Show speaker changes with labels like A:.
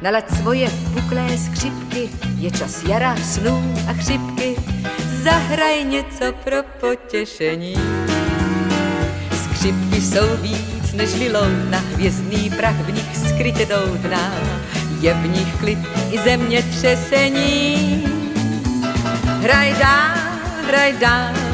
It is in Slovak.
A: nalaď svoje puklé skřipky, je čas jara, snů a chřipky, zahraj něco pro potěšení. Skřipky jsou víc než liloutna, hvězdný prach v nich skrytě doutná, je v nich klid i zemětřesení. Hraj dál,